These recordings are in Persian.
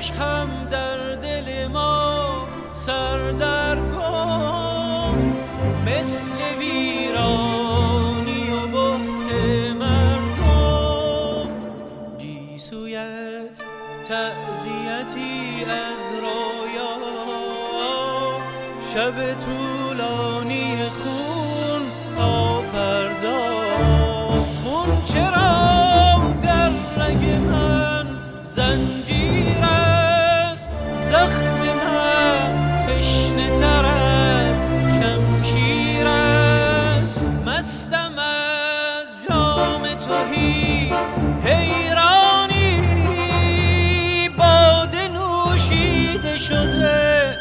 عشقم در دل ما سردرگم، مثل ویرانی و بهت مردم. گیسویت تعزیتی از رویا، شب طولانی خون تا فردا. خون چرا در رگ من زنجیر است، زخم من تشنه تر از شمشیر است. مستم از جام تهی حیرانی، باده نوشیده شده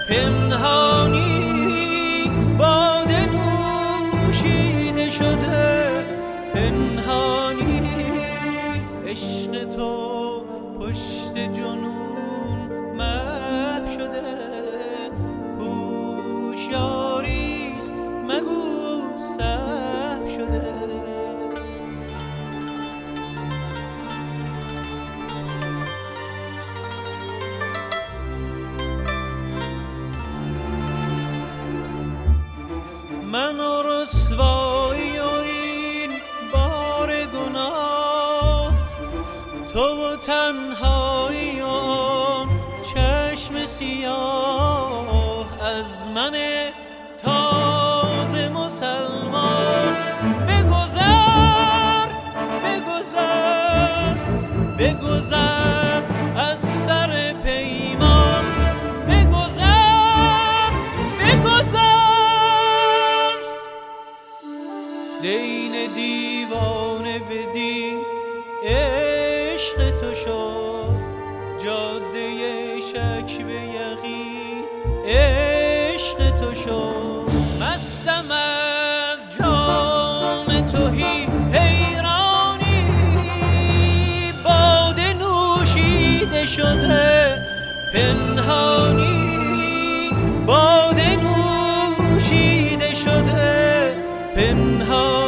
پنهانی، باده نوشیده شده پنهانی. عشق تو پشت جنون محو شده، هوشیاریست مگو سهو شده. من و رسوایی و این بار گناه، تو و تنهایی و آن چشم سیاه. از من تازه مسلمان بگذر، بگذر، بگذر از سر پیمان، بگذر، بگذر. دین دیوانه بدین عشق تو شد، جاده شک به یقین عشق تو شد. مستم از جام تهی حیرانی، باده نوشیده شده پنهانی، باده نوشیده شده پنهانی.